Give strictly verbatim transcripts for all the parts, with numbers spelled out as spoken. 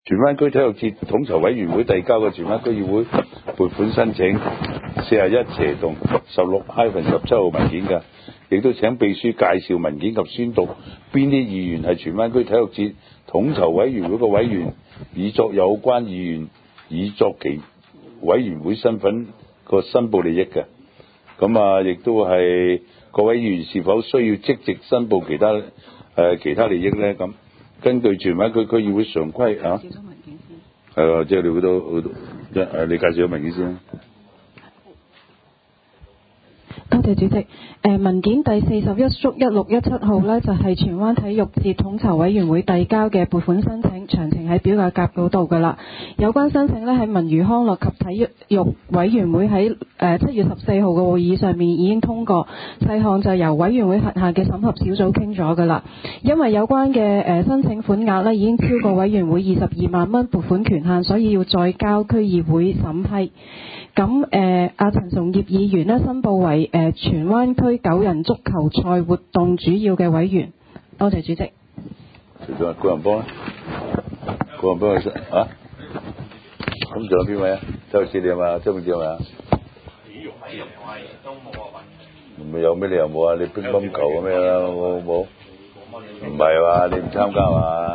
荃灣區體育節統籌委員會遞交嘅荃灣區議會撥款申請四十一斜洞十六 hyphen 十七號文件嘅，亦都請秘書介紹文件及宣讀邊啲議員係荃灣區體育節統籌委員會嘅委員，以作有關議員以作其委員會身份個申報利益嘅。咁啊，亦都係各位議員是否需要積極申報其他誒、呃、其他利益咧？咁根據荃灣區區議會常規啊，係啊，即係你好多好多誒，你介紹咗文件先。 多謝主席。誒文件第四十一縮一六一七號呢，就係荃灣體育節統籌委員會遞交嘅撥款申請，詳情喺表格夾嗰度㗎啦。有關申請呢，喺文娛康樂及體育委員會喺誒七月十四號嘅會議上面已經通過，細項就由委員會轄下嘅審核小組傾咗㗎啦。因為有關嘅誒申請款額呢，已經超過委員會二十二萬蚊撥款權限，所以要再交區議會審批。咁誒阿陳崇業議員呢，申報為誒、呃、荃灣區九人足球賽活動主要嘅委員。多謝主席。 仲有顧仁邦咧？顧仁邦係啊？咁仲有邊位啊？周志你啊嘛？周永志係嘛？唔係有咩理由冇啊？你乒乓球咁咩啦？冇冇？唔係話你唔參加嘛？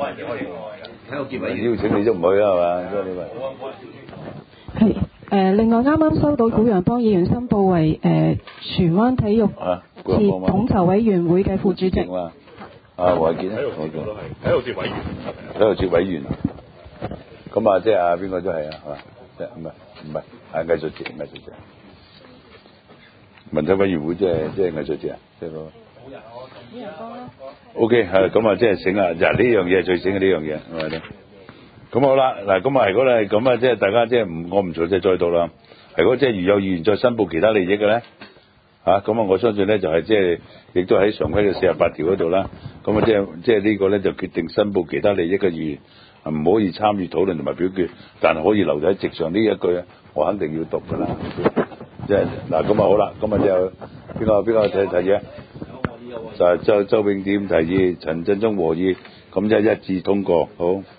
邀請你都唔去啊嘛？即係你咪。 係。誒、呃，另外啱啱收到古陽邦議員申報為誒、呃、荃灣體育節統籌委員會嘅副主席。啊，黃偉健咧，黃偉健都係體育節委員。體育節委員。咁啊，即係啊，邊個都係啊，係嘛？即係唔係唔係係藝術節，藝術節。文體委員會即係即係藝術節啊，即係嗰個。古陽邦啦。O K， 係咁啊，即係醒啊！嗱，呢樣嘢係最醒嘅呢樣嘢，係咪咧？咁好啦，嗱，咁啊，如果咧咁啊，即係大家即係唔，我唔做即係再到啦。如果即係如有議員再申報其他利益嘅咧，嚇咁啊，我相信咧就係即係亦都喺常規嘅四十八條嗰度啦。咁啊，即係即係呢個咧就決定申報其他利益嘅議員唔可以參與討論同埋表決，但係可以留喺席上呢一句啊，我肯定要讀㗎啦。即係嗱，咁啊好啦，咁啊就邊個邊個提提議啊？就係周周永典提議，陳振中和議，咁就一致通過，好。